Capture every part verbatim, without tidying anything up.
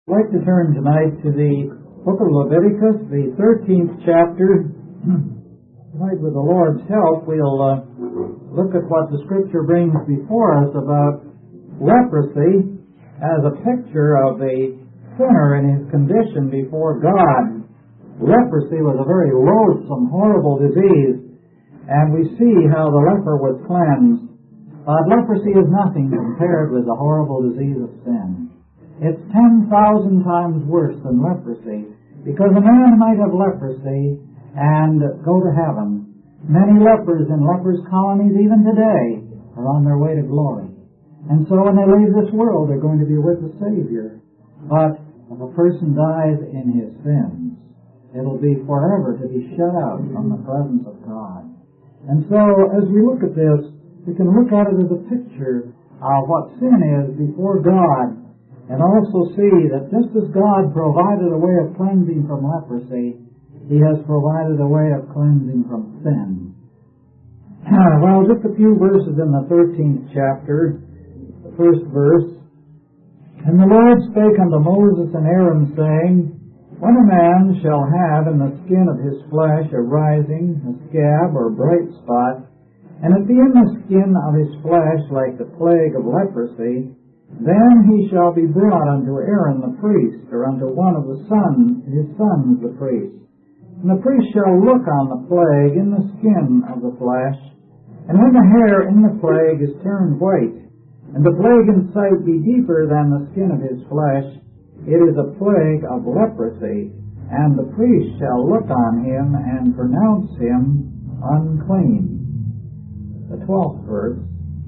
I'd like to turn tonight to the book of Leviticus, the thirteenth chapter. Tonight, with the Lord's help, we'll uh, look at what the Scripture brings before us about leprosy as a picture of the sinner and his condition before God. Leprosy was a very loathsome, horrible disease, and we see how the leper was cleansed. But leprosy is nothing compared with the horrible disease of sin. It's ten thousand times worse than leprosy, because a man might have leprosy and go to heaven. Many lepers in lepers' colonies even today are on their way to glory. And so when they leave this world, they're going to be with the Savior. But if a person dies in his sins, it'll be forever to be shut out from the presence of God. And so as we look at this, we can look at it as a picture of what sin is before God, and also see that just as God provided a way of cleansing from leprosy, He has provided a way of cleansing from sin. Well, just a few verses in the thirteenth chapter. The first verse. And the Lord spake unto Moses and Aaron, saying, When a man shall have in the skin of his flesh a rising, a scab, or bright spot, and it be in the skin of his flesh like the plague of leprosy, then he shall be brought unto Aaron the priest, or unto one of the sons, his sons the priests. And the priest shall look on the plague in the skin of the flesh, and when the hair in the plague is turned white, and the plague in sight be deeper than the skin of his flesh, it is a plague of leprosy, and the priest shall look on him and pronounce him unclean. The twelfth verse.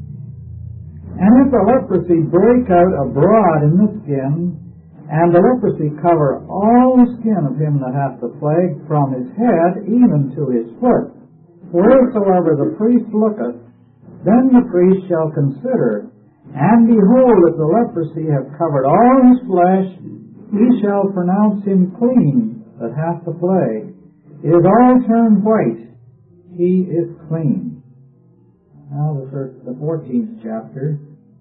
And if the leprosy break out abroad in the skin, and the leprosy cover all the skin of him that hath the plague, from his head even to his foot, wheresoever the priest looketh, then the priest shall consider, and behold, if the leprosy have covered all his flesh, he shall pronounce him clean that hath the plague. It is all turned white, he is clean. Now the fourteenth chapter.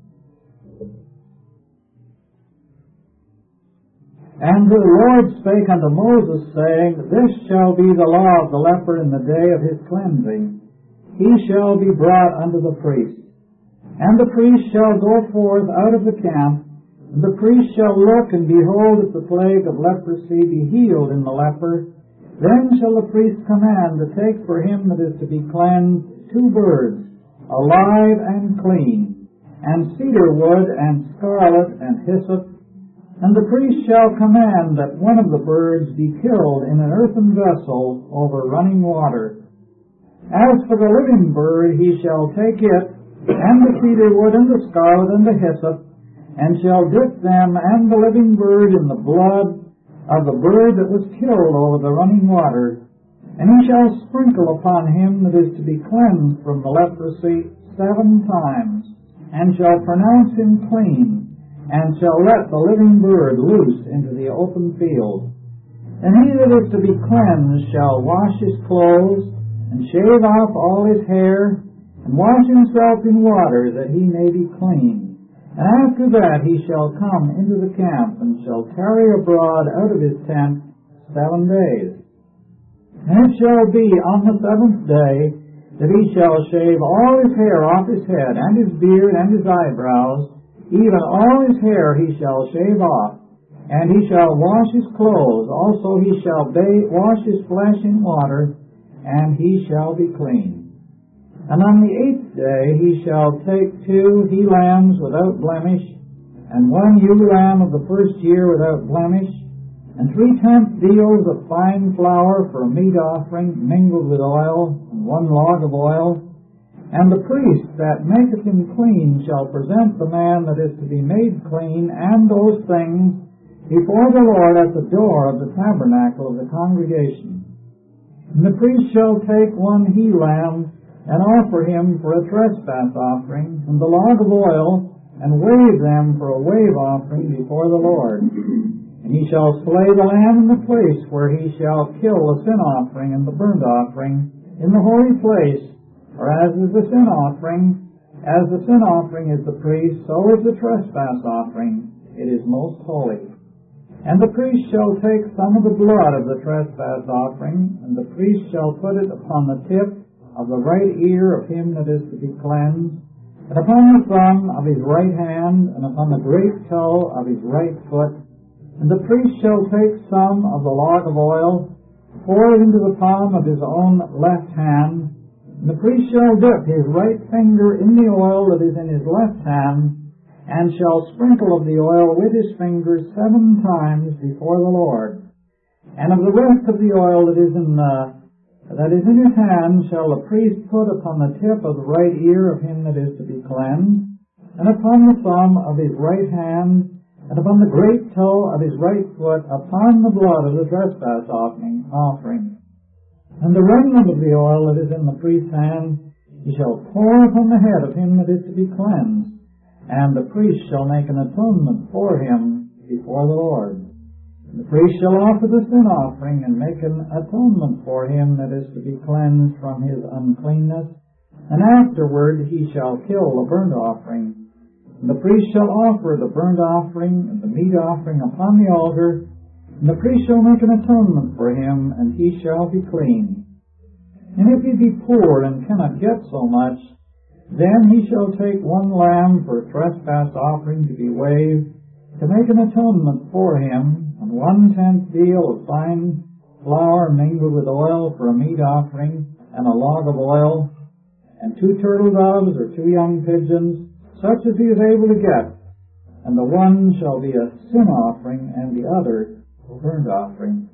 And the Lord spake unto Moses, saying, This shall be the law of the leper in the day of his cleansing. He shall be brought unto the priest. And the priest shall go forth out of the camp, and the priest shall look, and behold, if the plague of leprosy be healed in the leper, then shall the priest command to take for him that is to be cleansed two birds, alive and clean, and cedar wood, and scarlet, and hyssop. And the priest shall command that one of the birds be killed in an earthen vessel over running water. As for the living bird, he shall take it, and the cedar wood, and the scarlet, and the hyssop, and shall dip them and the living bird in the blood of the bird that was killed over the running water. And he shall sprinkle upon him that is to be cleansed from the leprosy seven times, and shall pronounce him clean, and shall let the living bird loose into the open field. And he that is to be cleansed shall wash his clothes, and shave off all his hair, and wash himself in water, that he may be clean. And after that he shall come into the camp, and shall tarry abroad out of his tent seven days. And it shall be on the seventh day that he shall shave all his hair off his head, and his beard, and his eyebrows, even all his hair he shall shave off, and he shall wash his clothes. Also he shall bathe, wash his flesh in water, and he shall be clean. And on the eighth day he shall take two he-lambs without blemish, and one ewe lamb of the first year without blemish, and three-tenth deals of fine flour for a meat offering mingled with oil, and one log of oil. And the priest that maketh him clean shall present the man that is to be made clean and those things before the Lord at the door of the tabernacle of the congregation. And the priest shall take one he-lamb and offer him for a trespass offering, and the log of oil, and wave them for a wave offering before the Lord. And he shall slay the lamb in the place where he shall kill the sin offering and the burnt offering in the holy place. For as is the sin offering, as the sin offering is the priest, so is the trespass offering. It is most holy. And the priest shall take some of the blood of the trespass offering, and the priest shall put it upon the tip of the right ear of him that is to be cleansed, and upon the thumb of his right hand, and upon the great toe of his right foot. And the priest shall take some of the log of oil, pour it into the palm of his own left hand, and the priest shall dip his right finger in the oil that is in his left hand, and shall sprinkle of the oil with his fingers seven times before the Lord. And of the rest of the oil that is in the, that is in his hand shall the priest put upon the tip of the right ear of him that is to be cleansed, and upon the thumb of his right hand, and upon the great toe of his right foot, upon the blood of the trespass offering. offering. And the remnant of the oil that is in the priest's hand he shall pour upon the head of him that is to be cleansed, and the priest shall make an atonement for him before the Lord. And the priest shall offer the sin offering and make an atonement for him that is to be cleansed from his uncleanness, and afterward he shall kill the burnt offering. And the priest shall offer the burnt offering and the meat offering upon the altar, and the priest shall make an atonement for him, and he shall be clean. And if he be poor and cannot get so much, then he shall take one lamb for a trespass offering to be waved, to make an atonement for him, and one-tenth deal of fine flour mingled with oil for a meat offering, and a log of oil, and two turtle doves or two young pigeons, such as he is able to get. And the one shall be a sin offering, and the other a burnt offering.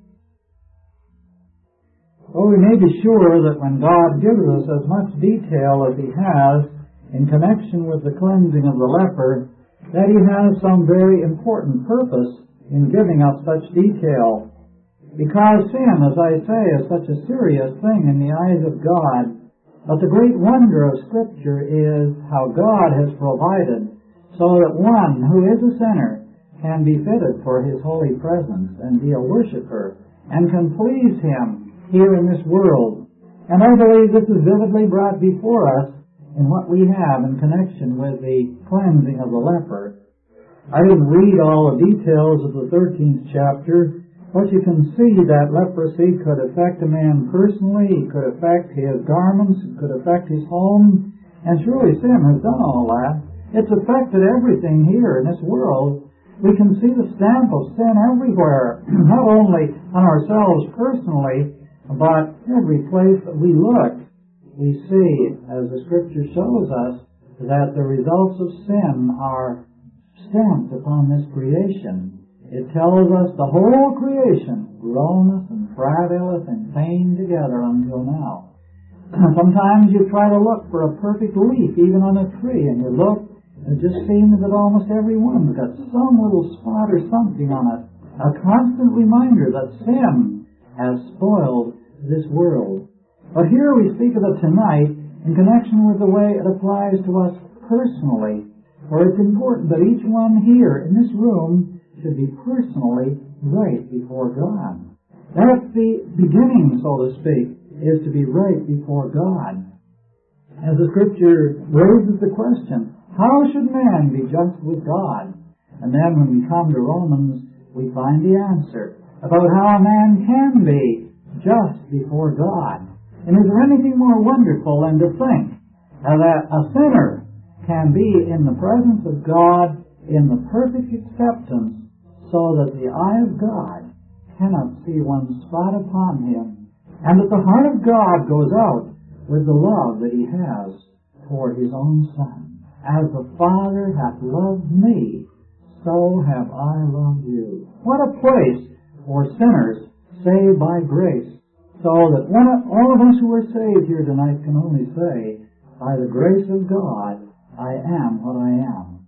Oh, we may be sure that when God gives us as much detail as he has in connection with the cleansing of the leper, that he has some very important purpose in giving us such detail. Because sin, as I say, is such a serious thing in the eyes of God. But the great wonder of Scripture is how God has provided so that one who is a sinner can be fitted for his holy presence and be a worshiper and can please him here in this world. And I believe this is vividly brought before us in what we have in connection with the cleansing of the leper. I didn't read all the details of the thirteenth chapter, but you can see that leprosy could affect a man personally, it could affect his garments, it could affect his home, and surely sin has done all that. It's affected everything here in this world. We can see the stamp of sin everywhere, not only on ourselves personally, but every place that we look, we see, as the Scripture shows us, that the results of sin are stamped upon this creation. It tells us the whole creation groaneth and travaileth in pain together until now. Sometimes you try to look for a perfect leaf, even on a tree, and you look, and it just seems that almost every one's got some little spot or something on it. A constant reminder that sin has spoiled this world. But here we speak of it tonight in connection with the way it applies to us personally, for it's important that each one here in this room should be personally right before God. That's the beginning, so to speak, is to be right before God. As the Scripture raises the question, how should man be just with God? And then when we come to Romans, we find the answer about how a man can be just before God. And is there anything more wonderful than to think that a sinner can be in the presence of God in the perfect acceptance so that the eye of God cannot see one spot upon him, and that the heart of God goes out with the love that he has toward his own Son. As the Father hath loved me, so have I loved you. What a place for sinners saved by grace, so that one of, all of us who are saved here tonight can only say, by the grace of God, I am what I am.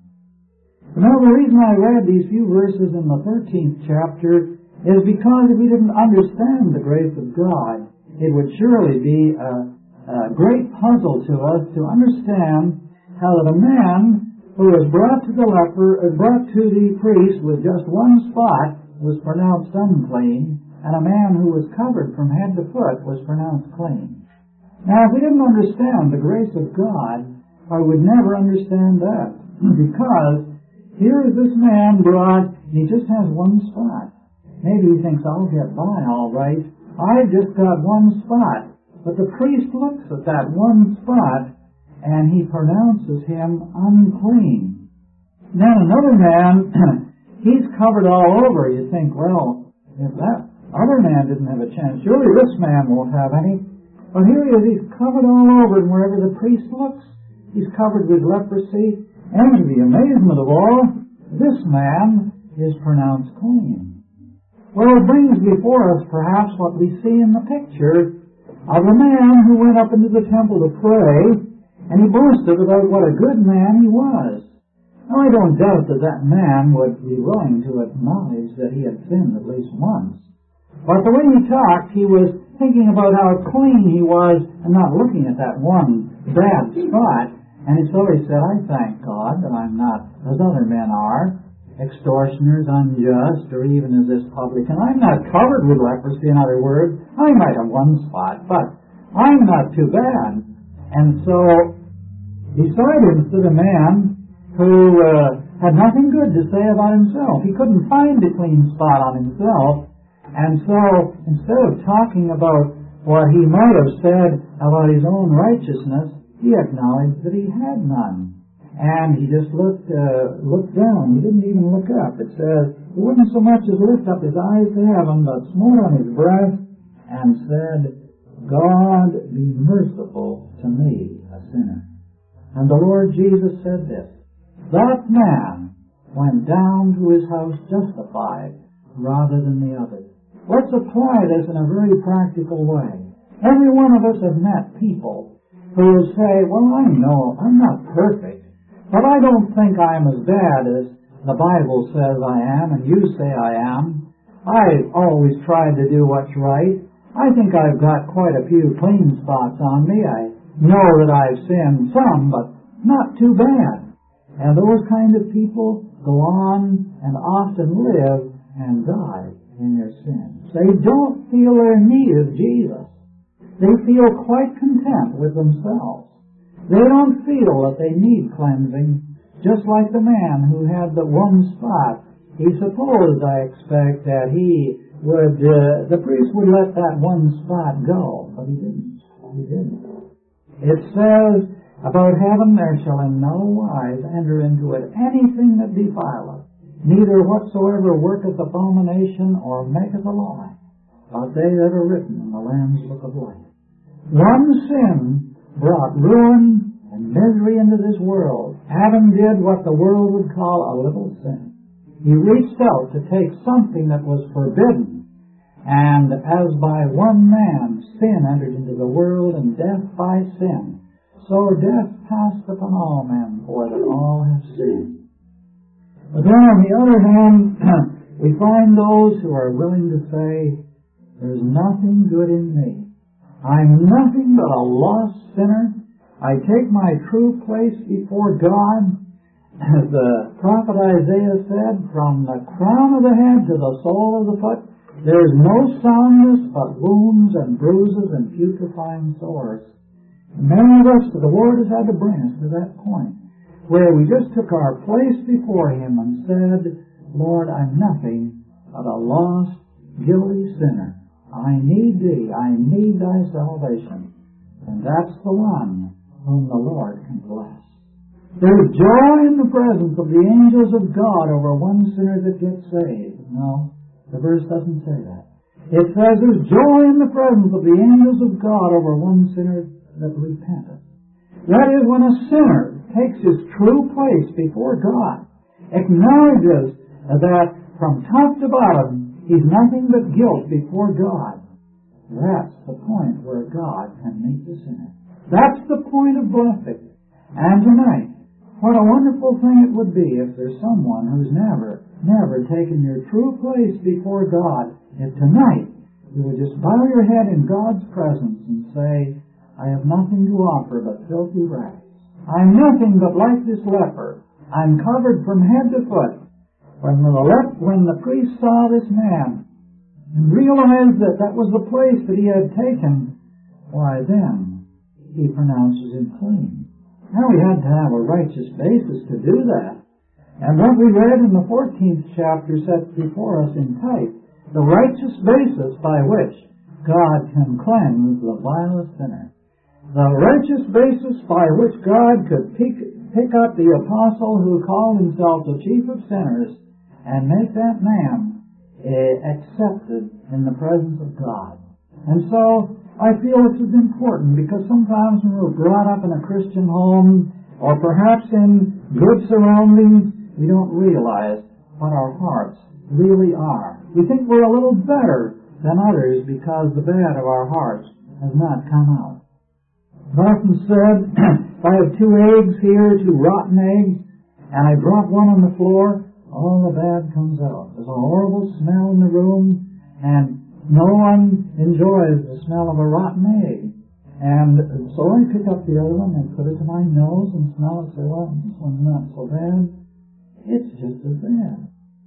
Now, the reason I read these few verses in the thirteenth chapter is because if we didn't understand the grace of God, it would surely be a, a great puzzle to us to understand how that a man who was brought to the leper, uh, brought to the priest with just one spot was pronounced unclean, and a man who was covered from head to foot was pronounced clean. Now, if we didn't understand the grace of God, I would never understand that, because here is this man brought and he just has one spot. Maybe he thinks, I'll get by all right. I've just got one spot. But the priest looks at that one spot, and he pronounces him unclean. Then another man, he's covered all over. You think, well, if that other man didn't have a chance, surely this man won't have any. But here he is, he's covered all over, and wherever the priest looks, he's covered with leprosy. And to the amazement of all, this man is pronounced clean. Well, it brings before us perhaps what we see in the picture of a man who went up into the temple to pray, and he boasted about what a good man he was. Now, I don't doubt that that man would be willing to acknowledge that he had sinned at least once. But the way he talked, he was thinking about how clean he was and not looking at that one bad spot. And so he said, I thank God that I'm not as other men are, extortioners, unjust, or even as this publican. I'm not covered with leprosy, in other words. I might have one spot, but I'm not too bad. And so, beside him stood a man who uh, had nothing good to say about himself. He couldn't find a clean spot on himself. And so, instead of talking about what he might have said about his own righteousness, he acknowledged that he had none. And he just looked uh, looked down. He didn't even look up. It says, he wouldn't so much as lift up his eyes to heaven, but smote on his breast and said, God be merciful to me, a sinner. And the Lord Jesus said this, that man went down to his house justified rather than the other. Let's apply this in a very practical way. Every one of us have met people who say, well, I know I'm not perfect, but I don't think I'm as bad as the Bible says I am and you say I am. I've always tried to do what's right. I think I've got quite a few clean spots on me. I know that I've sinned some, but not too bad. And those kind of people go on and often live and die in their sins. They don't feel their need of Jesus. They feel quite content with themselves. They don't feel that they need cleansing, just like the man who had the one spot. He supposed, I expect, that he would, uh, the priest would let that one spot go, but he didn't. He didn't. It says about heaven, there shall in no wise enter into it anything that defileth, neither whatsoever worketh abomination or maketh a lie, but they that are written in the Lamb's book of life. One sin brought ruin and misery into this world. Adam did what the world would call a little sin. He reached out to take something that was forbidden, and as by one man sin entered into the world, and death by sin, so death passed upon all men, for that all have sinned. But then on the other hand, we find those who are willing to say, there's nothing good in me. I'm nothing but a lost sinner. I take my true place before God. As the prophet Isaiah said, from the crown of the head to the sole of the foot, there is no soundness but wounds and bruises and putrefying sores. And many of us, the Lord has had to bring us to that point where we just took our place before Him and said, Lord, I'm nothing but a lost, guilty sinner. I need Thee. I need Thy salvation. And that's the one whom the Lord can bless. There's joy in the presence of the angels of God over one sinner that gets saved. No, the verse doesn't say that. It says there's joy in the presence of the angels of God over one sinner that repenteth. That is, when a sinner takes his true place before God, acknowledges that from top to bottom, he's nothing but guilt before God. That's the point where God can meet the sinner. That's the point of blessing. And tonight, what a wonderful thing it would be if there's someone who's never, never taken your true place before God. If tonight you would just bow your head in God's presence and say, I have nothing to offer but filthy rags. I'm nothing but like this leper. I'm covered from head to foot. When the, lep- when the priest saw this man and realized that that was the place that he had taken, why then he pronounces him clean. Now he had to have a righteous basis to do that. And what we read in the fourteenth chapter sets before us in type the righteous basis by which God can cleanse the vilest sinner. The righteous basis by which God could pick, pick up the apostle who called himself the chief of sinners and make that man uh, accepted in the presence of God. And so I feel this is important because sometimes when we're brought up in a Christian home or perhaps in good surroundings, we don't realize what our hearts really are. We think we're a little better than others because the bad of our hearts has not come out. It's often said, if I have two eggs here, two rotten eggs, and I drop one on the floor, all the bad comes out. There's a horrible smell in the room, and no one enjoys the smell of a rotten egg. And so I pick up the other one and put it to my nose and smell it and say, well, this one's not so bad. It's just as bad.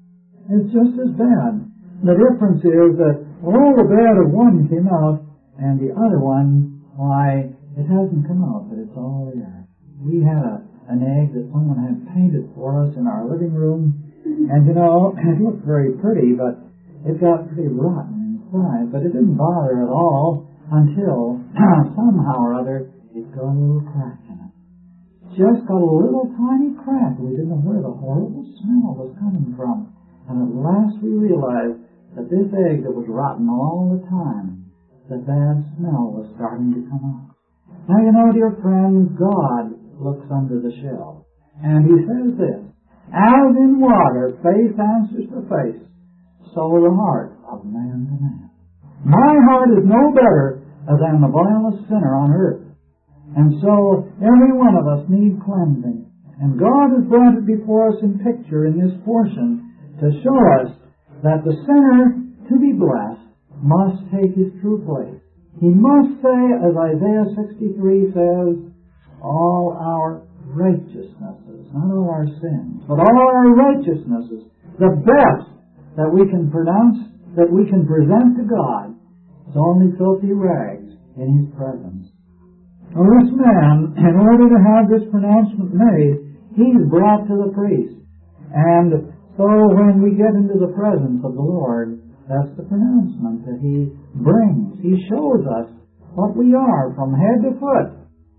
It's just as bad. The difference is that all the bad of one came out, and the other one, why, it hasn't come out, but it's all there. We had a, an egg that someone had painted for us in our living room, and you know, it looked very pretty, but it got pretty rotten inside. But it didn't bother at all until somehow or other it got a little crack in it. Just got a little tiny crack. We didn't know where the horrible smell was coming from. And at last we realized that this egg that was rotten all the time, the bad smell was starting to come out. Now, you know, dear friends, God looks under the shell. And He says this, as in water face answers to face, so the heart of man to man. My heart is no better than the vilest sinner on earth. And so every one of us need cleansing. And God has brought it before us in picture in this portion to show us that the sinner, to be blessed, must take his true place. He must say, as Isaiah sixty-three says, all our righteousnesses, not all our sins, but all our righteousnesses, the best that we can pronounce, that we can present to God, is only filthy rags in His presence. Well, this man, in order to have this pronouncement made, he's brought to the priest. And so when we get into the presence of the Lord, that's the pronouncement that He brings. He shows us what we are from head to foot.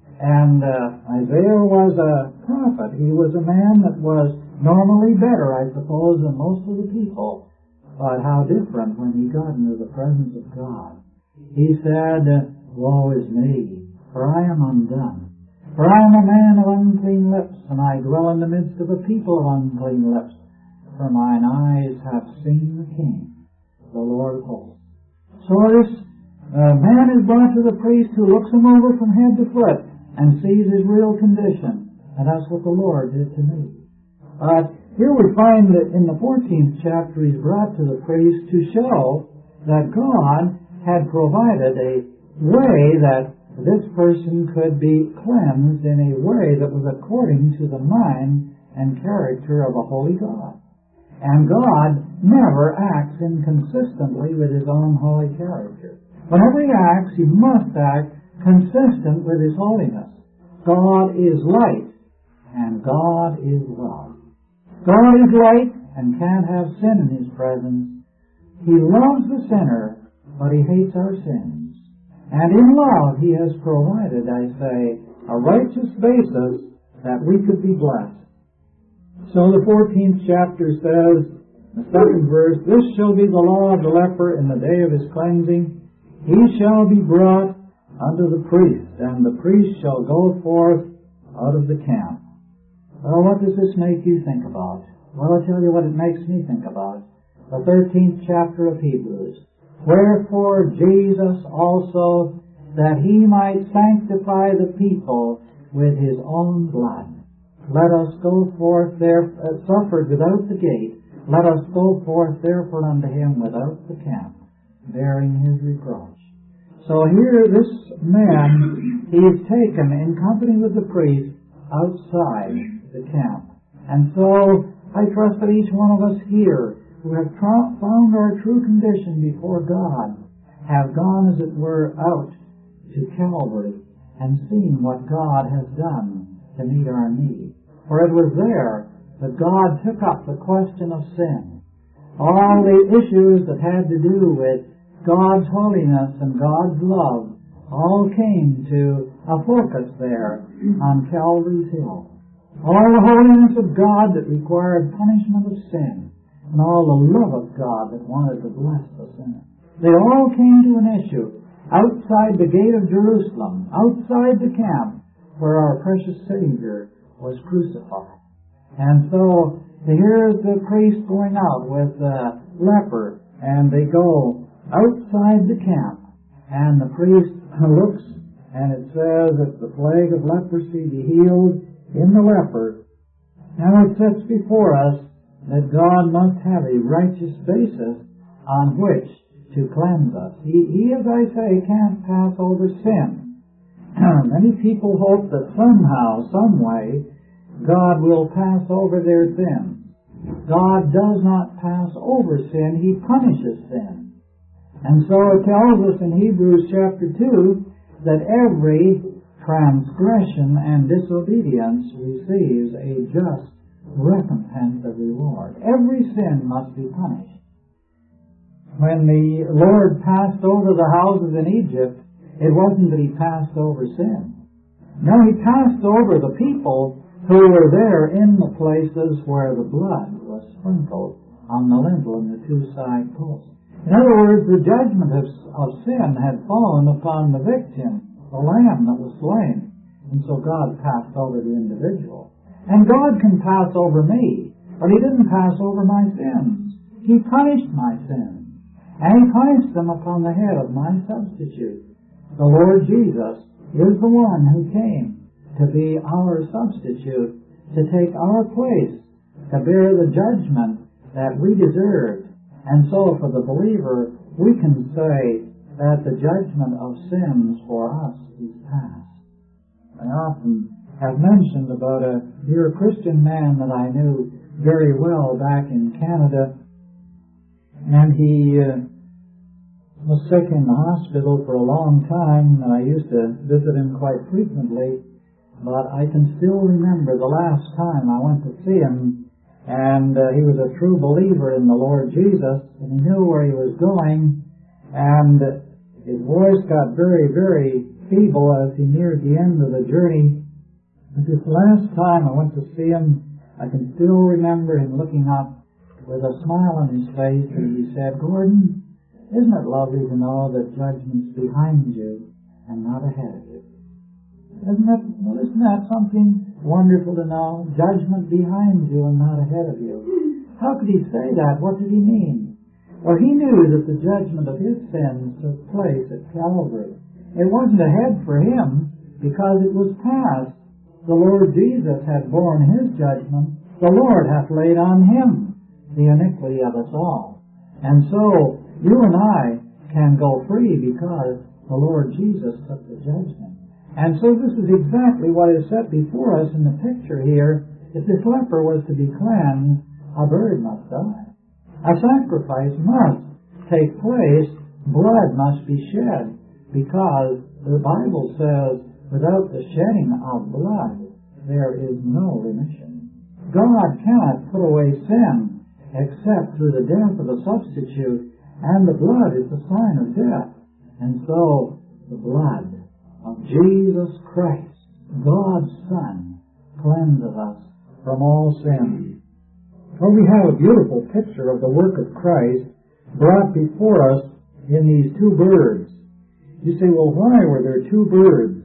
And uh, Isaiah was a prophet. He was a man that was normally better, I suppose, than most of the people. But how different when he got into the presence of God. He said, woe is me, for I am undone. For I am a man of unclean lips, and I dwell in the midst of a people of unclean lips. For mine eyes have seen the King, the Lord of hosts. So this uh, man is brought to the priest who looks him over from head to foot and sees his real condition. And that's what the Lord did to me. But here we find that in the fourteenth chapter he's brought to the priest to show that God had provided a way that this person could be cleansed in a way that was according to the mind and character of a holy God. And God never acts inconsistently with His own holy character. Whenever He acts, He must act consistent with His holiness. God is light, and God is love. God is light and can't have sin in His presence. He loves the sinner, but He hates our sins. And in love He has provided, I say, a righteous basis that we could be blessed. So the fourteenth chapter says, the second verse, this shall be the law of the leper in the day of his cleansing. He shall be brought unto the priest, and the priest shall go forth out of the camp. Well, what does this make you think about? Well, I'll tell you what it makes me think about. The thirteenth chapter of Hebrews. Wherefore Jesus also, that He might sanctify the people with His own blood. Let us go forth there, uh, suffered without the gate. Let us go forth therefore unto Him without the camp, bearing His reproach. So here this man, he is taken in company with the priest outside the camp. And so I trust that each one of us here who have tra- found our true condition before God have gone, as it were, out to Calvary and seen what God has done to meet our need. For it was there that God took up the question of sin. All the issues that had to do with God's holiness and God's love all came to a focus there on Calvary's Hill. All the holiness of God that required punishment of sin, and all the love of God that wanted to bless the sinner. They all came to an issue outside the gate of Jerusalem, outside the camp where our precious Savior was crucified. And so here's the priest going out with a leper, and they go outside the camp, and the priest looks, and it says that the plague of leprosy be healed in the leper. Now it sets before us that God must have a righteous basis on which to cleanse us. He, he, as I say, can't pass over sin. Many people hope that somehow, some way, God will pass over their sins. God does not pass over sin. He punishes sin. And so it tells us in Hebrews chapter two that every transgression and disobedience receives a just recompense of reward. Every sin must be punished. When the Lord passed over the houses in Egypt, it wasn't that He passed over sin. No, He passed over the people who were there in the places where the blood was sprinkled on the lintel and the two side posts. In other words, the judgment of, of sin had fallen upon the victim, the lamb that was slain. And so God passed over the individual. And God can pass over me, but He didn't pass over my sins. He punished my sins. And He punished them upon the head of my substitute. The Lord Jesus is the one who came to be our substitute, to take our place, to bear the judgment that we deserved. And so for the believer, we can say that the judgment of sins for us is past. I often have mentioned about a dear Christian man that I knew very well back in Canada, and he uh, was sick in the hospital for a long time, and I used to visit him quite frequently, but I can still remember the last time I went to see him, and uh, he was a true believer in the Lord Jesus, and he knew where he was going, and his voice got very, very feeble as he neared the end of the journey. But this last time I went to see him, I can still remember him looking up with a smile on his face, and he said, "Gordon, isn't it lovely to know that judgment's behind you and not ahead of you?" Isn't that, well, isn't that something wonderful to know? Judgment behind you and not ahead of you. How could he say that? What did he mean? Well, he knew that the judgment of his sins took place at Calvary. It wasn't ahead for him because it was past. The Lord Jesus had borne His judgment. The Lord hath laid on Him the iniquity of us all. And so you and I can go free because the Lord Jesus took the judgment. And so this is exactly what is set before us in the picture here. If this leper was to be cleansed, a bird must die. A sacrifice must take place. Blood must be shed, because the Bible says, without the shedding of blood, there is no remission. God cannot put away sin except through the death of a substitute, and the blood is the sign of death. And so, the blood of Jesus Christ, God's Son, cleanses us from all sin. Well, we have a beautiful picture of the work of Christ brought before us in these two birds. You say, well, why were there two birds?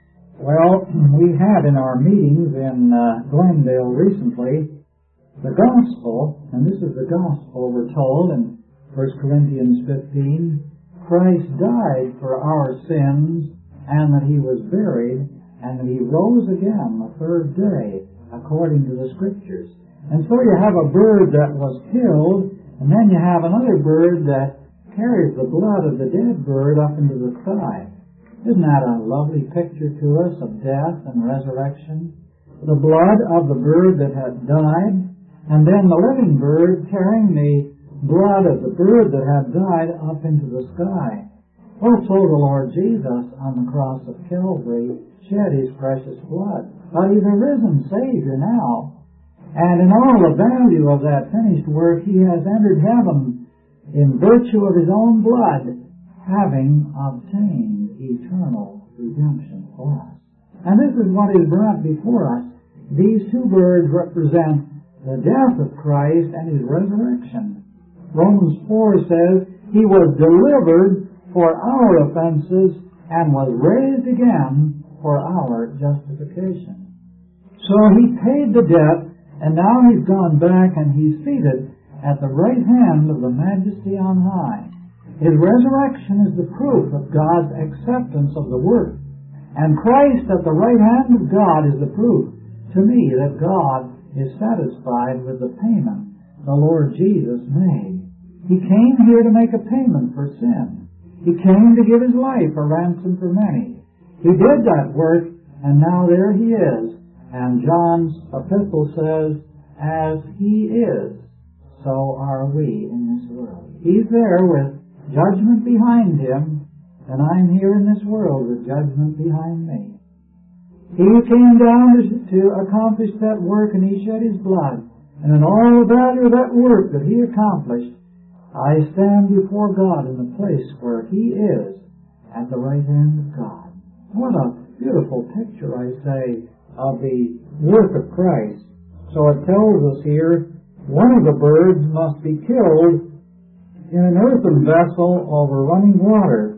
Well, we had in our meetings in uh, Glendale recently the gospel, and this is the gospel we're told in First Corinthians fifteen, Christ died for our sins, and that He was buried, and that He rose again the third day, according to the Scriptures. And so you have a bird that was killed, and then you have another bird that carries the blood of the dead bird up into the sky. Isn't that a lovely picture to us of death and resurrection? The blood of the bird that had died, and then the living bird carrying the blood of the bird that had died up into the sky. Well, so the Lord Jesus on the cross of Calvary shed His precious blood. But He's a risen Savior now. And in all the value of that finished work, he has entered heaven in virtue of his own blood, having obtained eternal redemption for us. And this is what is brought before us. These two birds represent the death of Christ and his resurrection. Romans four says, he was delivered for our offenses and was raised again for our justification. So he paid the debt, and now he's gone back and he's seated at the right hand of the Majesty on high. His resurrection is the proof of God's acceptance of the work. And Christ at the right hand of God is the proof to me that God is satisfied with the payment the Lord Jesus made. He came here to make a payment for sin. He came to give his life a ransom for many. He did that work, and now there he is. And John's epistle says, as he is, so are we in this world. He's there with judgment behind him, and I'm here in this world with judgment behind me. He came down to accomplish that work, and he shed his blood. And in all the value of that work that he accomplished, I stand before God in the place where he is at the right hand of God. What a beautiful picture, I say, of the work of Christ. So it tells us here, one of the birds must be killed in an earthen vessel over running water.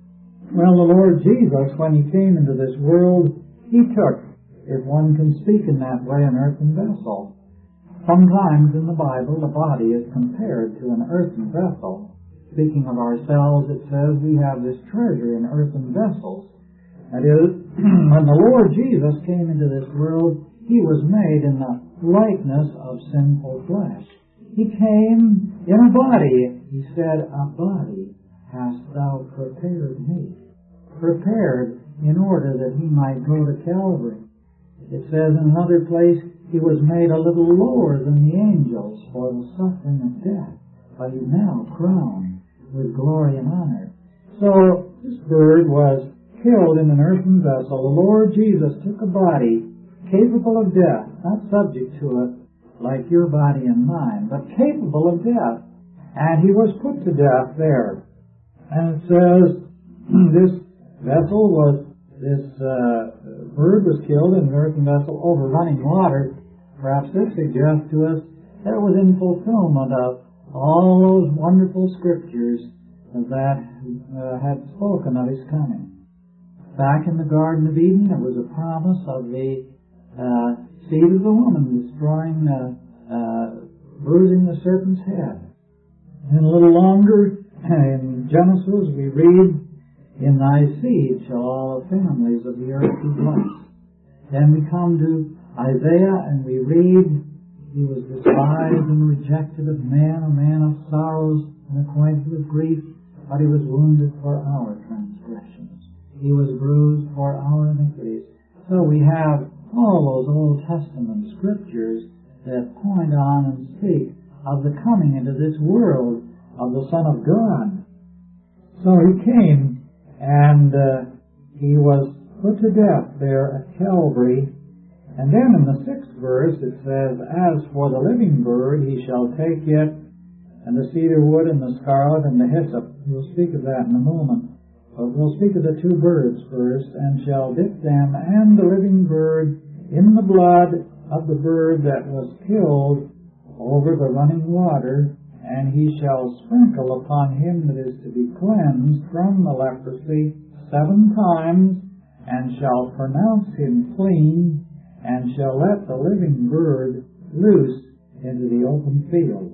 Well, the Lord Jesus, when he came into this world, he took, if one can speak in that way, an earthen vessel. Sometimes in the Bible, the body is compared to an earthen vessel. Speaking of ourselves, it says we have this treasure in earthen vessels. That is, when the Lord Jesus came into this world, he was made in the likeness of sinful flesh. He came in a body. He said, a body hast thou prepared me. Prepared in order that he might go to Calvary. It says in another place, he was made a little lower than the angels for the suffering of death, but he's now crowned with glory and honor. So this bird was killed in an earthen vessel. The Lord Jesus took a body capable of death, not subject to it like your body and mine, but capable of death. And he was put to death there. And it says this vessel was, this uh, bird was killed in an earthen vessel over running water. Perhaps this suggests to us that it was in fulfillment of all those wonderful scriptures that uh, had spoken of his coming. Back in the Garden of Eden, it was a promise of the uh, seed of the woman destroying, uh, uh, bruising the serpent's head. And a little longer, in Genesis, we read, in thy seed shall all the families of the earth be blessed. Then we come to Isaiah, and we read, he was despised and rejected of man, a man of sorrows and acquainted with grief, but he was wounded for our transgressions. He was bruised for our iniquities. So we have all those Old Testament scriptures that point on and speak of the coming into this world of the Son of God. So he came, and uh, he was put to death there at Calvary. And then in the sixth verse it says, as for the living bird, he shall take it, and the cedar wood, and the scarlet, and the hyssop. We'll speak of that in a moment. But we'll speak of the two birds first, and shall dip them and the living bird in the blood of the bird that was killed over the running water, and he shall sprinkle upon him that is to be cleansed from the leprosy seven times, and shall pronounce him clean, and shall let the living bird loose into the open field.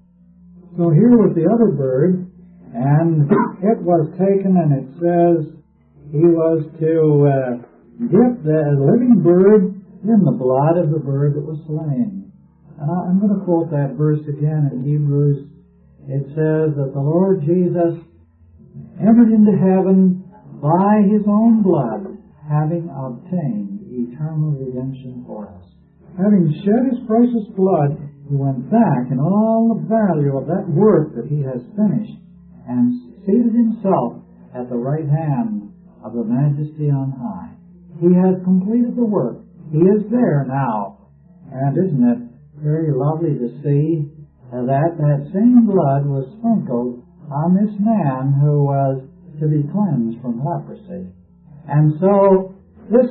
So here was the other bird, and it was taken, and it says he was to uh, dip the living bird in the blood of the bird that was slain. And I'm going to quote that verse again in Hebrews. It says that the Lord Jesus entered into heaven by his own blood, having obtained eternal redemption for us. Having shed his precious blood, he went back in all the value of that work that he has finished, and seated himself at the right hand of the Majesty on high. He has completed the work. He is there now. And isn't it very lovely to see uh, that that same blood was sprinkled on this man who was to be cleansed from leprosy. And so this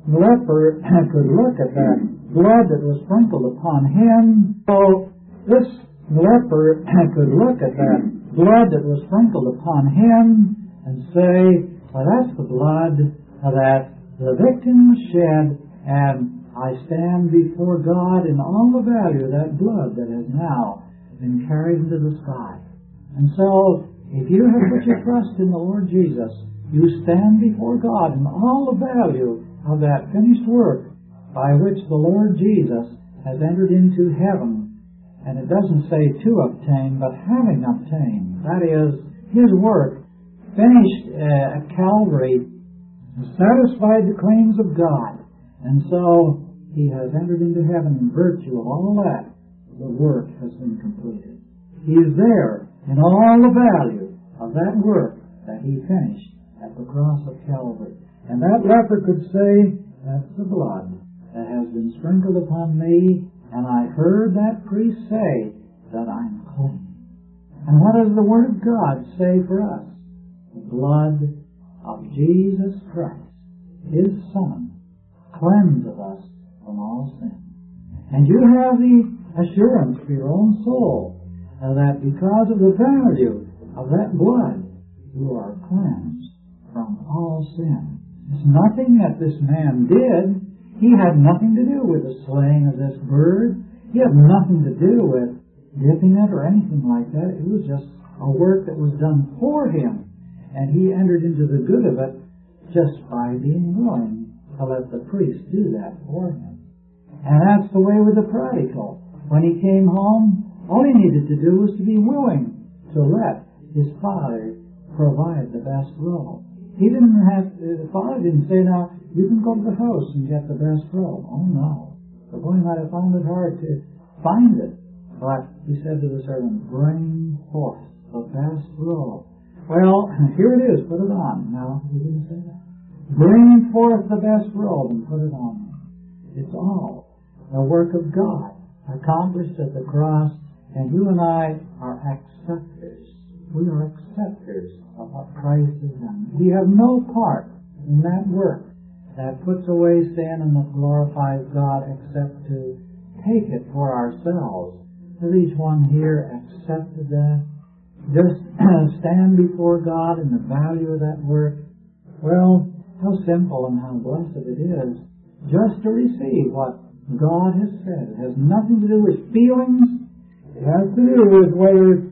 leper could look at that blood that was sprinkled upon him. So this leper could look at that blood that was sprinkled upon him and say, well, that's the blood that the victim shed, and I stand before God in all the value of that blood that has now been carried into the sky. And so, if you have put your trust in the Lord Jesus, you stand before God in all the value of that finished work by which the Lord Jesus has entered into heaven. And it doesn't say to obtain, but having obtained. That is, His work finished uh, at Calvary satisfied the claims of God. And so He has entered into heaven in virtue of all that. The work has been completed. He is there in all the value of that work that He finished at the cross of Calvary. And that leper could say, that's the blood that has been sprinkled upon me, and I heard that priest say that I'm clean. And what does the Word of God say for us? The blood of Jesus Christ, His Son, cleanses us from all sin. And you have the assurance for your own soul uh, that because of the value of that blood, you are cleansed from all sin. It's nothing that this man did. He had nothing to do with the slaying of this bird. He had nothing to do with dipping it or anything like that. It was just a work that was done for him. And he entered into the good of it just by being willing to let the priest do that for him. And that's the way with the prodigal. When he came home, all he needed to do was to be willing to let his father provide the best robe. He didn't have, the father didn't say, now, you can go to the house and get the best robe. Oh, no. The boy might have found it hard to find it. But he said to the servant, bring forth the best robe. Well, here it is, put it on. No, he didn't say that. Bring forth the best robe and put it on. It's all the work of God accomplished at the cross, and you and I are acceptors. We are acceptors of what Christ has done. We have no part in that work that puts away sin and that glorifies God except to take it for ourselves. Has each one here accepted that? Just stand before God in the value of that work? Well, how simple and how blessed it is just to receive what God has said. It has nothing to do with feelings. It has to do with whether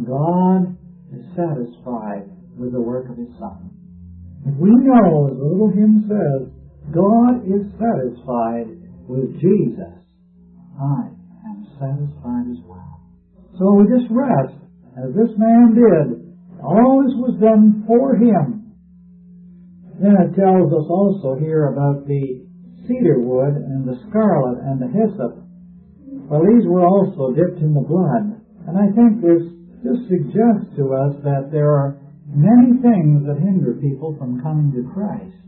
God is satisfied with the work of His Son. If we know, as the little hymn says, God is satisfied with Jesus, I am satisfied as well. So we just rest, as this man did. All this was done for him. Then it tells us also here about the cedar wood and the scarlet and the hyssop. Well, these were also dipped in the blood. And I think this, this suggests to us that there are many things that hinder people from coming to Christ.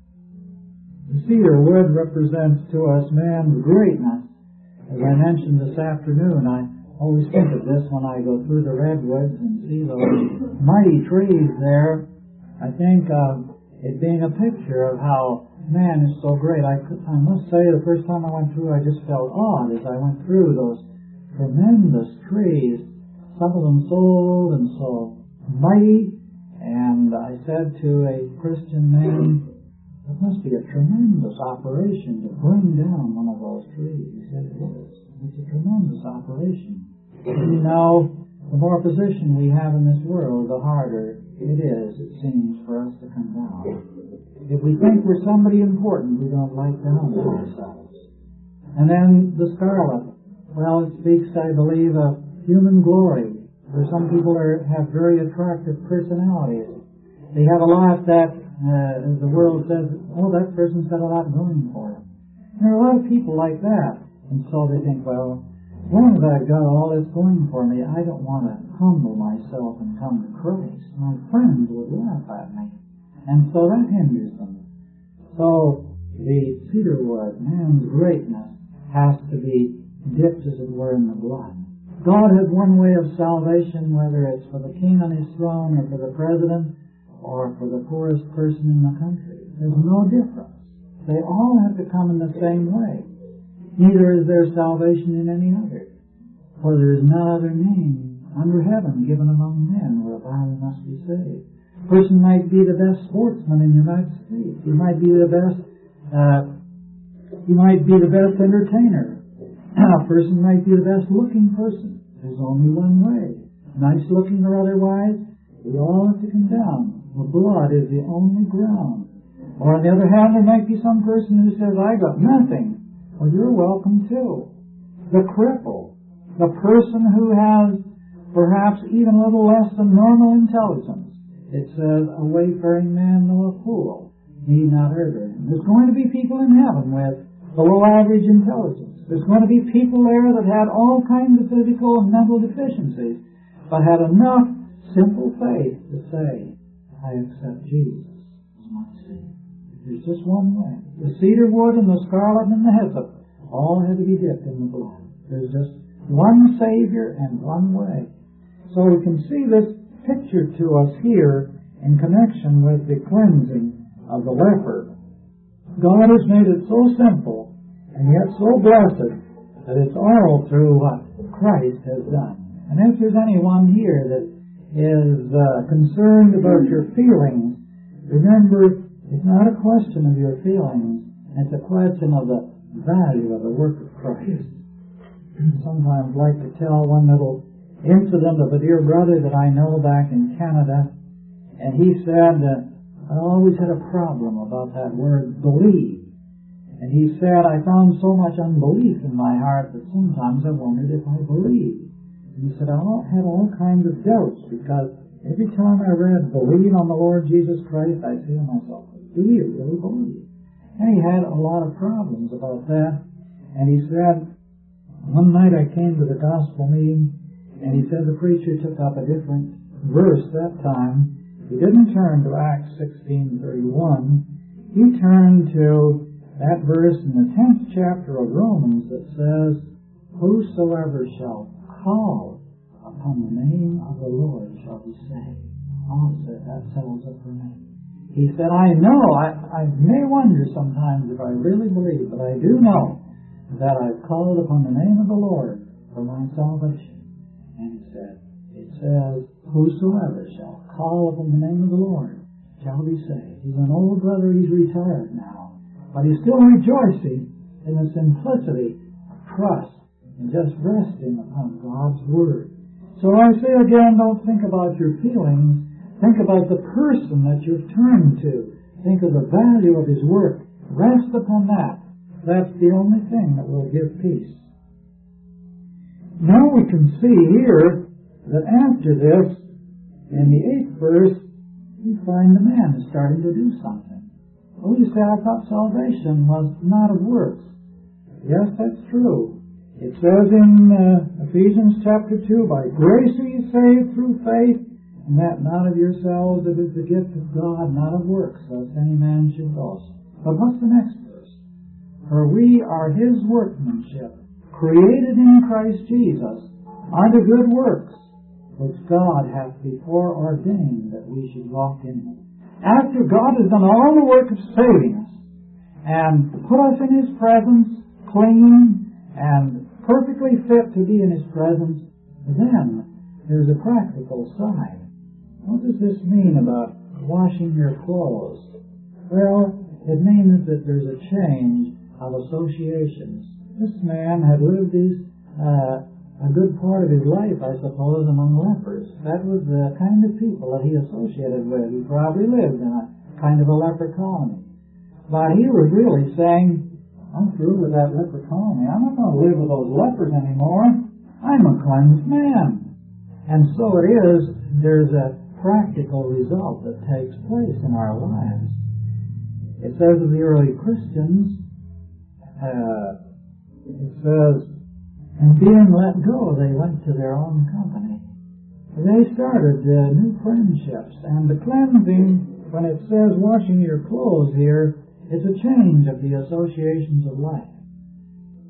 The cedar wood represents to us man's greatness. As I mentioned this afternoon, I always think of this when I go through the redwoods and see those mighty trees there. I think of it being a picture of how man is so great. I, could, I must say, the first time I went through, I just felt awed as I went through those tremendous trees, some of them so old and so mighty. And I said to a Christian man, it must be a tremendous operation to bring down one of those trees. He said, it is. It's a tremendous operation. You know, the more position we have in this world, the harder it is, it seems, for us to come down. If we think we're somebody important, we don't like to humble ourselves. And then the scarlet. Well, it speaks, I believe, of human glory. For some people are, have very attractive personalities. They have a lot that, uh, as the world says, oh, that person's got a lot going for him. And there are a lot of people like that. And so they think, well, as long as I've got all this going for me, I don't want to humble myself and come to Christ. My friends would laugh at me. And so that hinders them. So the cedar wood, man's greatness, has to be dipped, as it were, in the blood. God has one way of salvation, whether it's for the king on his throne or for the president or for the poorest person in the country. There's no difference. They all have to come in the same way. Neither is there salvation in any other. For there is no other name under heaven given among men whereby we must be saved. A person might be the best sportsman in the United States. He might be the best, uh, he might be the best entertainer. A person might be the best looking person. There's only one way. Nice looking or otherwise, we all have to come down. The blood is the only ground. Or on the other hand, there might be some person who says, I got nothing. Well, you're welcome too. The cripple, the person who has perhaps even a little less than normal intelligence. It says, a wayfaring man nor a fool need not urge him. There's going to be people in heaven with below average intelligence. There's going to be people there that had all kinds of physical and mental deficiencies, but had enough simple faith to say, I accept Jesus as my Savior. There's just one way. The cedar wood and the scarlet and the hyssop all had to be dipped in the blood. There's just one Savior and one way. So we can see this pictured to us here in connection with the cleansing of the leper. God has made it so simple and yet so blessed that it's all through what Christ has done. And if there's anyone here that is uh, concerned about your feelings, remember, it's not a question of your feelings, it's a question of the value of the work of Christ. Sometimes I like to tell one little incident of a dear brother that I know back in Canada, and he said, uh, I always had a problem about that word believe. And he said, I found so much unbelief in my heart that sometimes I wondered if I believed. And he said, I had all kinds of doubts because every time I read believe on the Lord Jesus Christ, I say to myself, do you really believe? And he had a lot of problems about that. And he said, one night I came to the gospel meeting, and he said the preacher took up a different verse that time. He didn't turn to Acts sixteen thirty-one. He turned to that verse in the tenth chapter of Romans that says, whosoever shall call upon the name of the Lord shall be saved. Oh, said, that settles it for me. He said, I know, I, I may wonder sometimes if I really believe, but I do know that I've called upon the name of the Lord for my salvation. And he said, it says, whosoever shall call upon the name of the Lord shall be saved. He's an old brother, he's retired now, but he's still rejoicing in the simplicity of trust and just resting upon God's Word. So I say again, don't think about your feelings. Think about the person that you've turned to. Think of the value of His work. Rest upon that. That's the only thing that will give peace. Now we can see here that after this, in the eighth verse, we find the man is starting to do something. Well, you say, I thought salvation was not of works. Yes, that's true. It says in uh, Ephesians chapter two, by grace are you saved through faith, and that not of yourselves, it is the gift of God, not of works, lest any man should boast. But what's the next verse? For we are His workmanship, created in Christ Jesus, unto good works, which God hath before ordained that we should walk in them. After God has done all the work of saving us, and put us in His presence, clean, and perfectly fit to be in His presence, then there's a practical side. What does this mean about washing your clothes? Well, it means that there's a change of associations. This man had lived his, uh, a good part of his life, I suppose, among lepers. That was the kind of people that he associated with. He probably lived in a kind of a leper colony. But he was really saying, I'm through with that leper colony. I'm not going to live with those lepers anymore. I'm a cleansed man. And so it is, there's a practical result that takes place in our lives. It says of the early Christians, uh, it says, and being let go, they went to their own company. They started uh, new friendships. And the cleansing, when it says washing your clothes here, it's a change of the associations of life.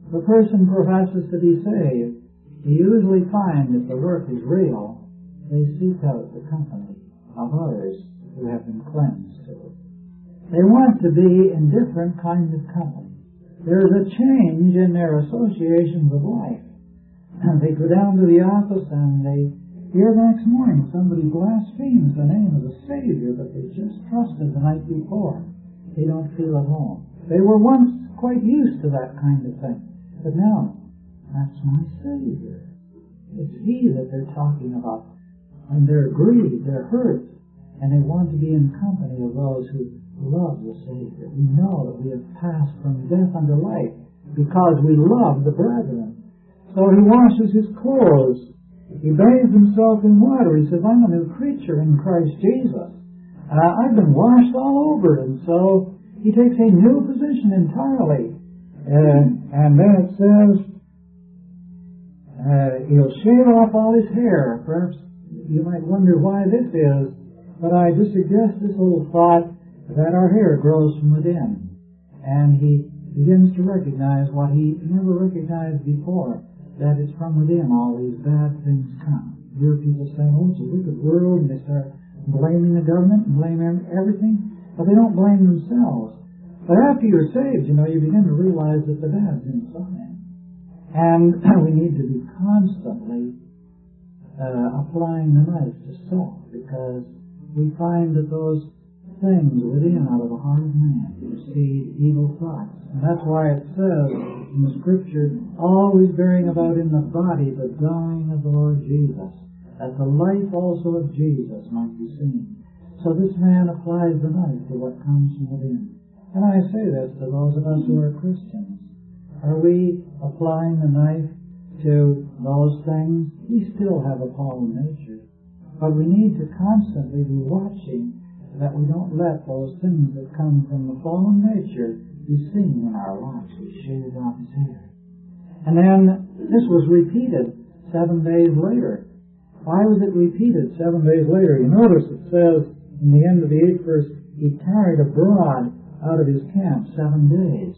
the person professes to be saved, you usually find if the work is real, they seek out the company of others who have been cleansed too. They want to be in different kinds of company. There is a change in their associations of life. And they go down to the office and they hear the next morning somebody blasphemes the name of the Savior that they just trusted the night before. They don't feel at home. They were once quite used to that kind of thing. But now, that's my Savior. It's He that they're talking about. And they're grieved, they're hurt, and they want to be in company of those who love the Savior. We know that we have passed from death unto life because we love the brethren. So he washes his clothes. He bathes himself in water. He says, I'm a new creature in Christ Jesus. Uh, I've been washed all over. And so he takes a new position entirely. Uh, and then it says, uh, he'll shave off all his hair. Perhaps you might wonder why this is, but I just suggest this little thought that our hair grows from within. And he begins to recognize what he never recognized before, that it's from within all these bad things come. You hear people saying, oh, it's a wicked world, and they start blaming the government and blaming everything, but they don't blame themselves. But after you're saved, you know, you begin to realize that the bad's inside. And we need to be constantly uh, applying the knife to self, because we find that those things within out of the heart of man proceed evil thoughts. And that's why it says in the Scripture, always bearing about in the body the dying of the Lord Jesus, that the life also of Jesus might be seen. So this man applies the knife to what comes from within. And I say this to those of us who are Christians. Are we applying the knife to those things? We still have a fallen nature. But we need to constantly be watching that we don't let those things that come from the fallen nature be seen in our lives. We shaved off his hair. And then this was repeated seven days later. Why was it repeated seven days later? You notice it says in the end of the eighth verse, he tarried abroad out of his camp seven days.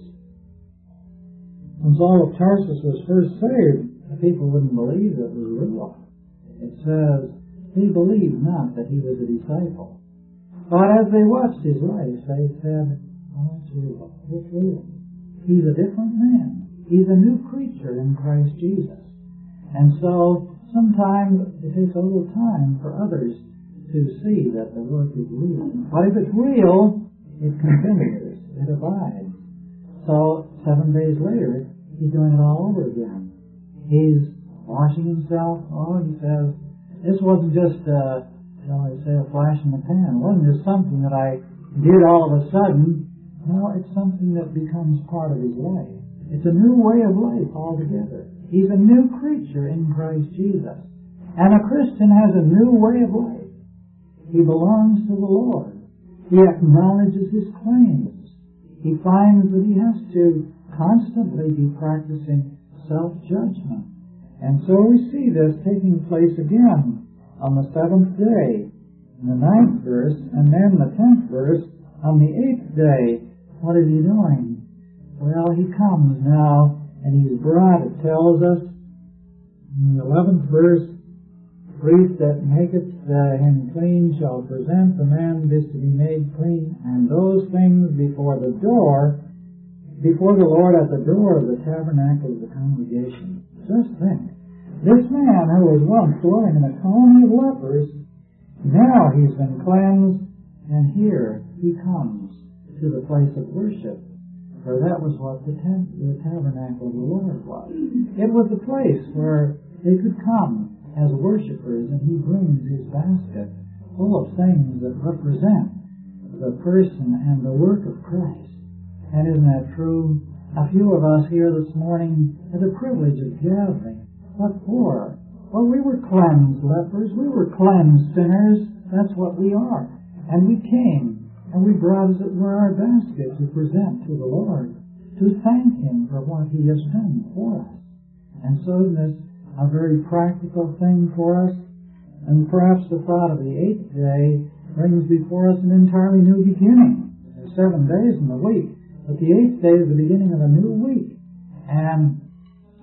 When Saul of Tarsus was first saved, the people wouldn't believe that it was real. It says, they believed not that he was a disciple. But as they watched his life, they said, oh, it's real. It's real. He's a different man. He's a new creature in Christ Jesus. And so, sometimes it takes a little time for others to see that the work is real. But if it's real, it continues. It abides. So, seven days later, he's doing it all over again. He's washing himself. Oh, he says, this wasn't just, uh, shall I say, a flash in the pan. It wasn't just something that I did all of a sudden. No, it's something that becomes part of his life. It's a new way of life altogether. He's a new creature in Christ Jesus. And a Christian has a new way of life. He belongs to the Lord. He acknowledges his claims. He finds that he has to constantly be practicing self-judgment. And so we see this taking place again on the seventh day, in the ninth verse, and then the tenth verse, on the eighth day. What is he doing? Well, he comes now, and he's brought, it tells us, in the eleventh verse, priest that maketh uh, him clean shall present the man this to be made clean, and those things before the door, before the Lord at the door of the tabernacle of the congregation. Just think. This man who was once dwelling in a colony of lepers, now he's been cleansed, and here he comes to the place of worship. For that was what the, tent, the tabernacle of the Lord was. It was a place where they could come as worshipers, and he brings his basket full of things that represent the person and the work of Christ. And isn't that true? A few of us here this morning had the privilege of gathering. What for? Well, we were cleansed lepers. We were cleansed sinners. That's what we are. And we came, and we brought, as it were, our basket to present to the Lord, to thank Him for what He has done for us. And so this is a very practical thing for us. And perhaps the thought of the eighth day brings before us an entirely new beginning. There's seven days in the week, but the eighth day is the beginning of a new week. And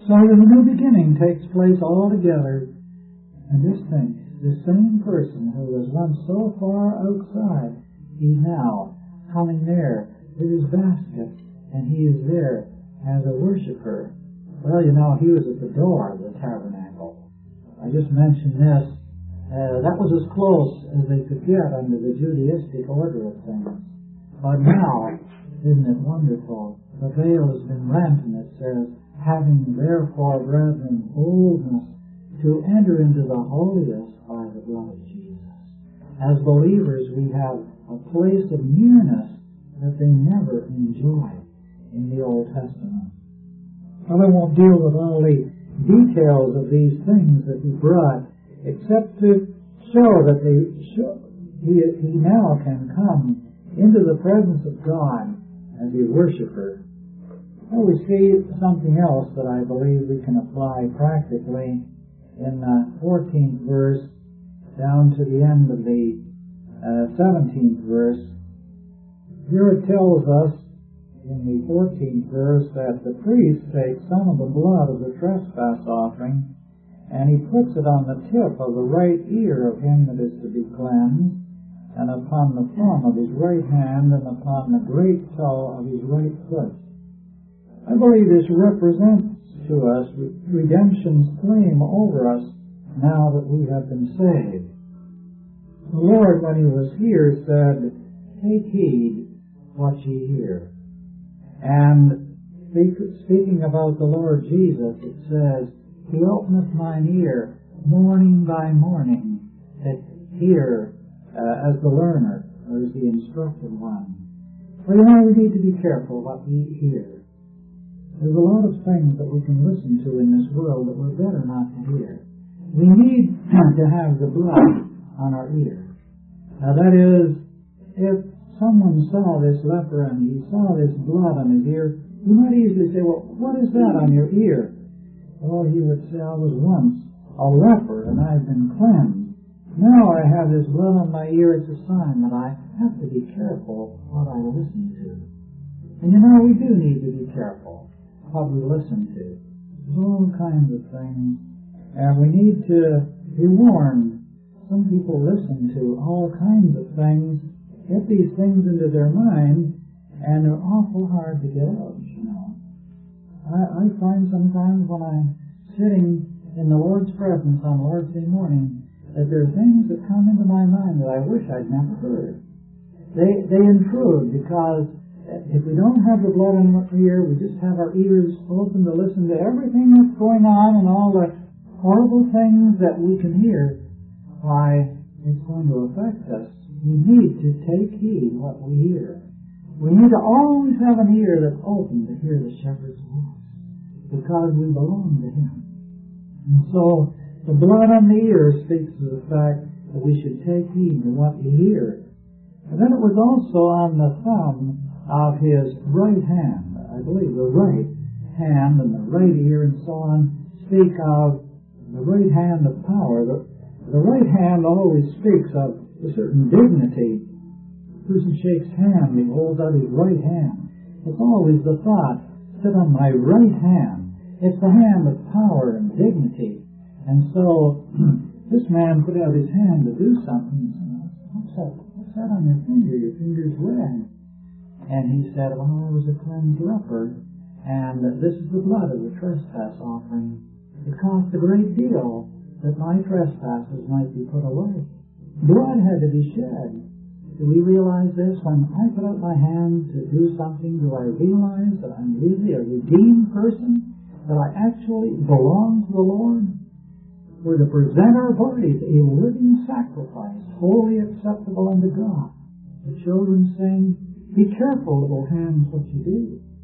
So the new beginning takes place altogether. And just think, the same person who was once so far outside, he's now coming there with his basket, and he is there as a worshiper. Well, you know, he was at the door of the tabernacle. I just mentioned this. Uh, that was as close as they could get under the Judaistic order of things. But now, isn't it wonderful? The veil has been rent, and it says, having therefore, brethren, boldness to enter into the holiest by the blood of Jesus. As believers, we have a place of nearness that they never enjoyed in the Old Testament. Well, I won't deal with all the details of these things that he brought, except to show that they show, he, he now can come into the presence of God as a worshiper. Well, we see something else that I believe we can apply practically in the fourteenth verse down to the end of the uh, seventeenth verse. Here it tells us in the fourteenth verse that the priest takes some of the blood of the trespass offering, and he puts it on the tip of the right ear of him that is to be cleansed, and upon the thumb of his right hand, and upon the great toe of his right foot. I believe this represents to us redemption's claim over us now that we have been saved. The Lord, when he was here, said, "Take heed what ye hear." And speaking about the Lord Jesus, it says, "He openeth mine ear morning by morning, to hear uh, as the learner, or as the instructed one." Well, you know, we need to be careful what we hear. There's a lot of things that we can listen to in this world that we're better not to hear. We need to have the blood on our ear. Now that is, if someone saw this leper and he saw this blood on his ear, you might easily say, "Well, what is that on your ear?" Oh, he would say, "I was once a leper and I've been cleansed. Now I have this blood on my ear. It's a sign that I have to be careful what I listen to." And you know, we do need to be careful what we listen to. There's all kinds of things, and we need to be warned. Some people listen to all kinds of things, get these things into their mind, and they're awful hard to get out, you know. I, I find sometimes when I'm sitting in the Lord's presence on Lord's Day morning that there are things that come into my mind that I wish I'd never heard. They, they intrude because if we don't have the blood in our ear, we just have our ears open to listen to everything that's going on and all the horrible things that we can hear, why, it's going to affect us. We need to take heed what we hear. We need to always have an ear that's open to hear the shepherd's voice, because we belong to him. And so, the blood on the ear speaks to the fact that we should take heed to what we hear. And then it was also on the thumb of his right hand. I believe the right hand and the right ear and so on speak of the right hand of power. The, the right hand always speaks of a certain dignity. The person shakes hands, he holds out his right hand. It's always the thought, sit on my right hand. It's the hand of power and dignity. And so this man put out his hand to do something. What's that? What's that on your finger? Your finger's red. And he said, "Well, I was a cleansed leper, and this is the blood of the trespass offering. It cost a great deal that my trespasses might be put away." Blood had to be shed. Do we realize this? When I put out my hand to do something, do I realize that I'm really a redeemed person? That I actually belong to the Lord? We're to present our bodies a living sacrifice, wholly acceptable unto God. The children sing, "Be careful, little hands, what you do.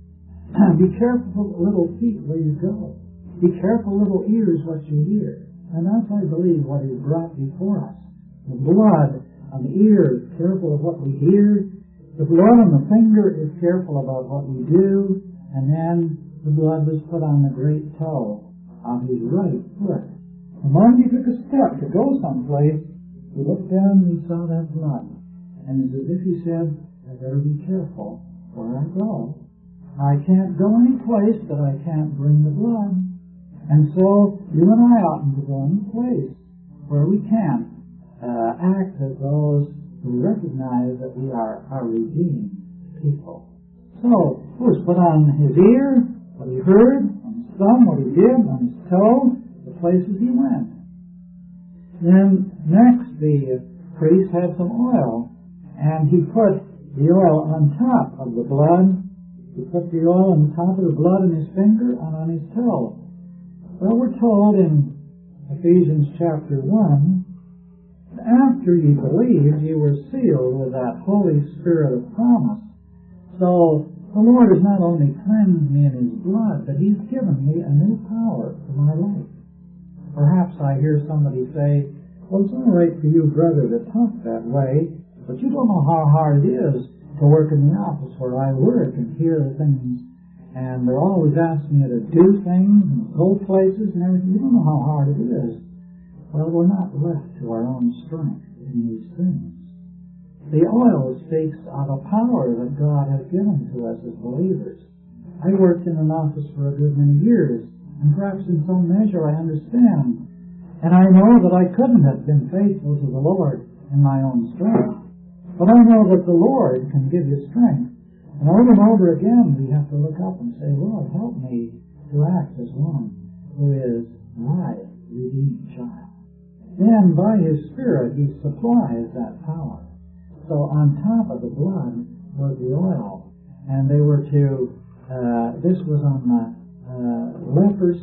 Be careful, little feet, where you go. Be careful, little ears, what you hear." And that's, I believe, what is brought before us. The blood on the ear is careful of what we hear. The blood on the finger is careful about what we do. And then the blood was put on the great toe of his right foot. The moment he took a step to go someplace, he looked down and he saw that blood. And it's as if he said, "I better be careful where I go. I can't go any place that I can't bring the blood." And so you and I ought to go in a place where we can uh, act as those who recognize that we are a redeemed people. So, first put on his ear what he heard, on his thumb what he did, on his toe the places he went. Then next the priest had some oil, and he put the oil on top of the blood. He put the oil on top of the blood in his finger and on his toe. Well, we're told in Ephesians chapter one, after ye believed, ye were sealed with that Holy Spirit of promise. So the Lord has not only cleansed me in his blood, but he's given me a new power for my life. Perhaps I hear somebody say, well, it's all right for you, brother, to talk that way, but you don't know how hard it is to work in the office where I work and hear the things, and they're always asking you to do things and go places and everything. You don't know how hard it is. Well, we're not left to our own strength in these things. The oil speaks of a power that God has given to us as believers. I worked in an office for a good many years, and perhaps in some measure I understand. And I know that I couldn't have been faithful to the Lord in my own strength. But I know that the Lord can give you strength. And over and over again we have to look up and say, Lord, help me to act as one who is thy redeemed child. Then by his Spirit he supplies that power. So on top of the blood was the oil. And they were to, uh, this was on the uh, leper's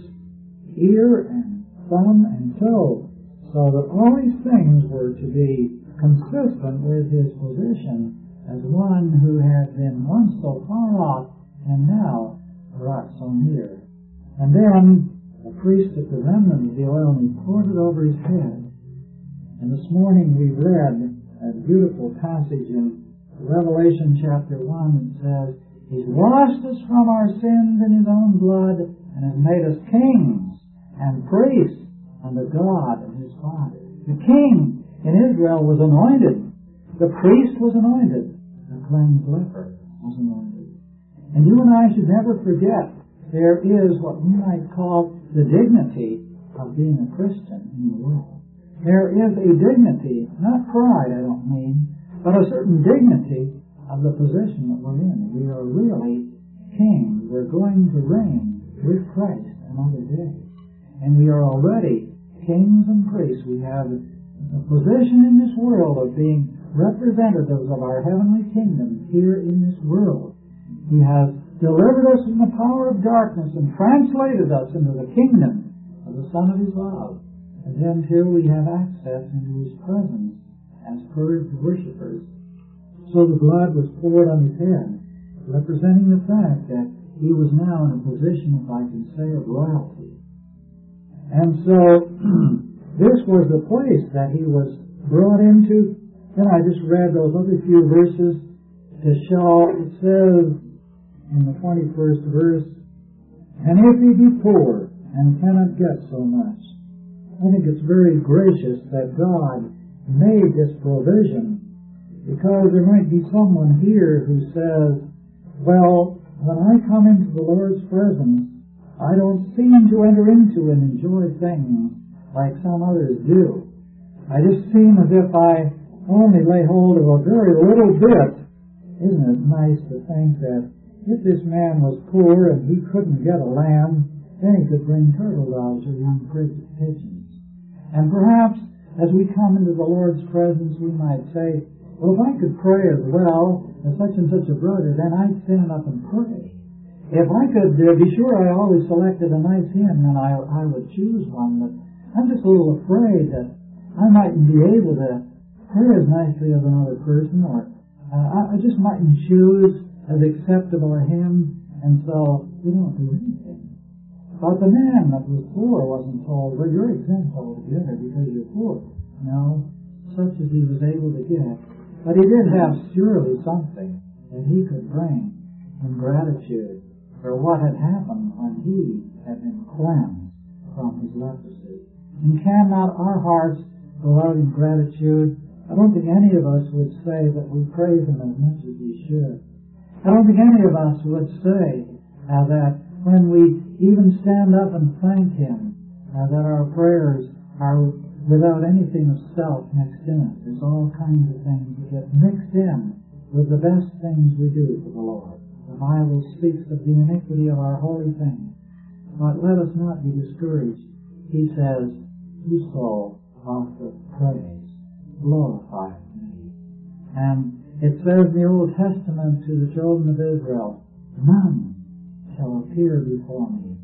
ear and thumb and toe. So that all these things were to be consistent with his position as one who had been once so far off and now brought so near. And then the priest took the remnant of the oil and he poured it over his head. And this morning we read a beautiful passage in Revelation chapter one that says, he's washed us from our sins in his own blood and has made us kings and priests unto God and his Father. The king in Israel was anointed. The priest was anointed. The cleansed leper was anointed. And you and I should never forget there is what we might call the dignity of being a Christian in the world. There is a dignity, not pride I don't mean, but a certain dignity of the position that we're in. We are really kings. We're going to reign with Christ another day. And we are already kings and priests. We have a position in this world of being representatives of our heavenly kingdom here in this world. He has delivered us from the power of darkness and translated us into the kingdom of the Son of his love. And then too we have access into his presence as purged worshipers. So the blood was poured on his head, representing the fact that he was now in a position, if I can say, of royalty. And so this was the place that he was brought into. Then I just read those other few verses to show, it says in the twenty-first verse, and if he be poor and cannot get so much. I think it's very gracious that God made this provision, because there might be someone here who says, well, when I come into the Lord's presence, I don't seem to enter into and enjoy things like some others do. I just seem as if I only lay hold of a very little bit. Isn't it nice to think that if this man was poor and he couldn't get a lamb, then he could bring turtle doves or young pigeons. And perhaps as we come into the Lord's presence, we might say, well, if I could pray as well as such and such a brother, then I'd stand up and pray. If I could uh, be sure I always selected a nice hymn, then I, I would choose one. But I'm just a little afraid that I mightn't be able to pray as nicely as another person, or uh, I, I just mightn't choose as acceptable a hymn, and so we don't do anything. But the man that was poor wasn't told, well, you're exempt altogether because you're poor. No, such as he was able to get. But he did have surely something that he could bring in gratitude for what had happened when he had been cleansed from his leprosy. And cannot our hearts go out in gratitude? I don't think any of us would say that we praise him as much as we should. I don't think any of us would say uh, that when we even stand up and thank Him, uh, that our prayers are without anything of self mixed in it. There's all kinds of things that get mixed in with the best things we do for the Lord. The Bible speaks of the iniquity of our holy things. But let us not be discouraged. He says, whoso offers praise glorifies me. And it says in the Old Testament to the children of Israel, none shall appear before me.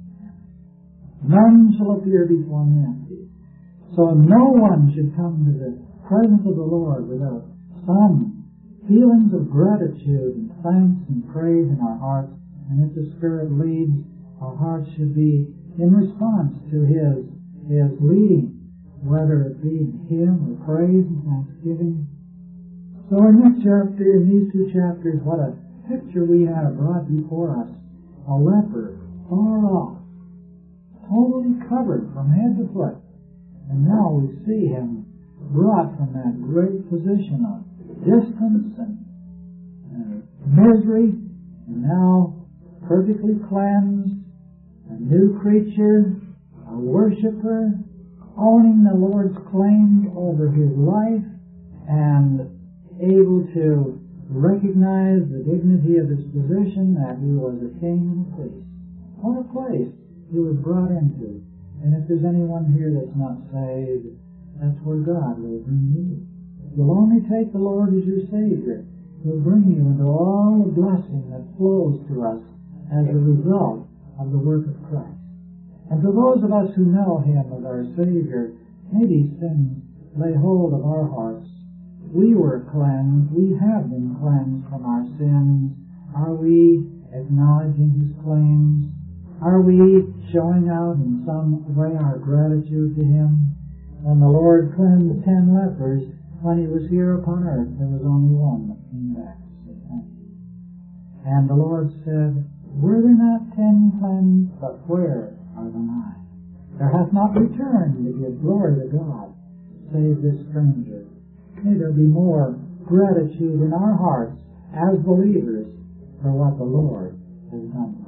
None shall appear before me empty. So no one should come to the presence of the Lord without some feelings of gratitude and thanks and praise in our hearts. And if the Spirit leads, our hearts should be in response to His, His leading, whether it be in hymn or praise and thanksgiving. So in this chapter, in these two chapters, what a picture we have brought before us. A leper, far off, totally covered from head to foot. And now we see him brought from that great position of distance and uh, misery, and now perfectly cleansed, a new creature, a worshiper, owning the Lord's claims over his life, and able to recognize the dignity of his position, that he was a king and a priest. What a place he was brought into. And if there's anyone here that's not saved, that's where God will bring you. If you'll only take the Lord as your Savior, He'll bring you into all the blessing that flows to us as a result of the work of Christ. And to those of us who know Him as our Savior, may these things lay hold of our hearts. We were cleansed. We have been cleansed from our sins. Are we acknowledging His claims? Are we showing out in some way our gratitude to Him? When the Lord cleansed ten lepers, when He was here upon earth, there was only one that came back to say thank you. And the Lord said, were there not ten cleansed? But where are the nine? There hath not returned to give glory to God, save this stranger. May there be more gratitude in our hearts as believers for what the Lord has done.